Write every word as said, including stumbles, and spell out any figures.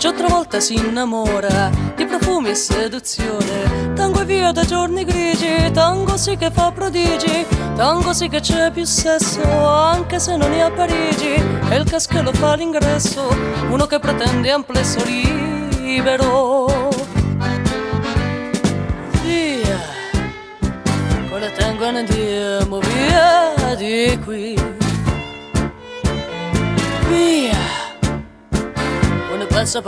C'è altre volte si innamora di profumi e seduzione. Tango e via da giorni grigi, tango sì che fa prodigi, tango sì che c'è più sesso, anche se non è a Parigi. E il caschello fa l'ingresso, uno che pretende amplesso libero. Via, con le tango ne andiamo via di qui. Via, passa